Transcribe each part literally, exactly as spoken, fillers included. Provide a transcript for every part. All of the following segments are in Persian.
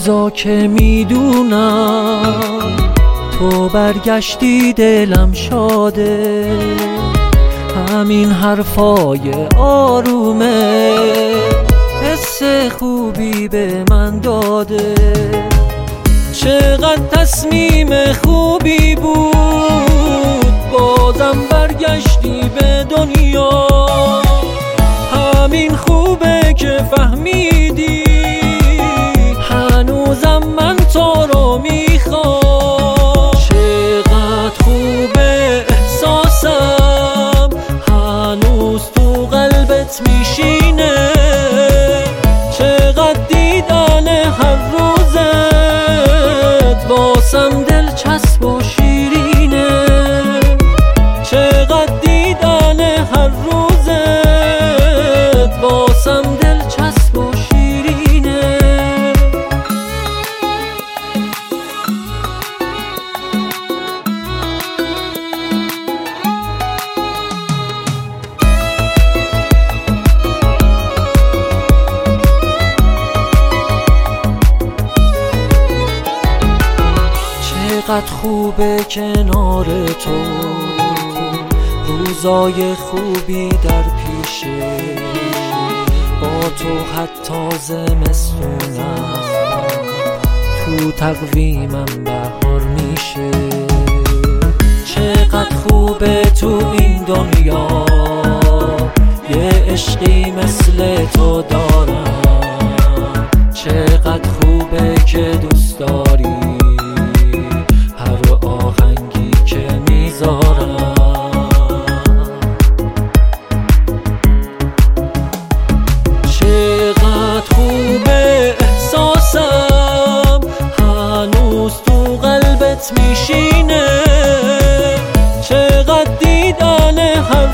روزا که میدونم تو برگشتی دلم شاده، همین حرفای آرومه حس خوبی به من داده. چقدر تصمیم خوبی بود بازم برگشتی به دنیا، همین خوبه که فهمیدی هنوزم من تو رو میخوام. چقدر خوبه احساسم هنوز تو قلبت میشینه، چقدر دیدن هر روزت واسم دلچسب و شیرینه، چقدر دیدن هر روزت واسم دلچسب و شیرینه. چقدر خوبه کنار تو، روزای خوبی در پیشه، با تو حتی زمستونم تو تقویمم بهار میشه. چقدر خوبه تو این دنیا یه عشقی مثل تو دارم، چقدر خوبه که دوست داری آهنگی که میذارم. چقدر خوبه احساسم هنوز تو قلبت میشینه، چقدر دیدن هر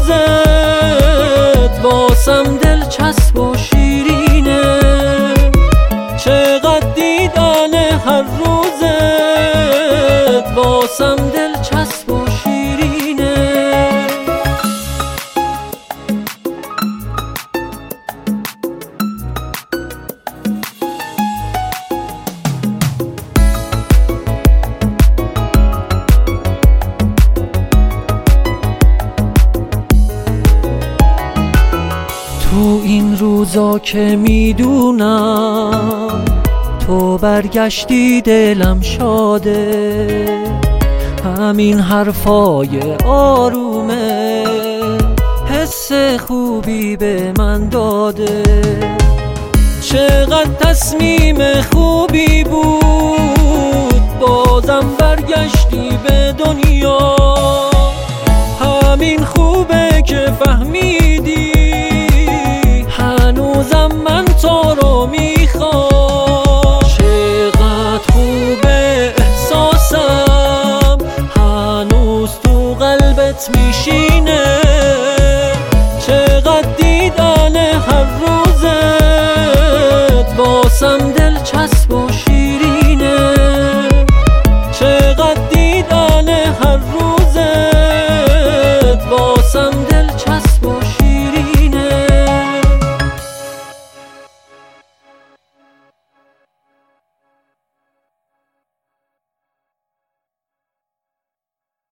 روزت واسم دلچسب و شیرینه، چقدر دیدن هر روزت واسم دلچسب و شیرینه. تو این روزا که میدونم تو برگشتی دلم شاده، همین حرفای آرومه حس خوبی به من داده. چقدر تصمیم خوبی بود بازم برگشتی به دنیا، همین خوبه که فهمیدی